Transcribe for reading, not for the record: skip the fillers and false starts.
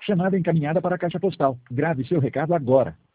Chamada encaminhada para a caixa postal. Grave seu recado agora.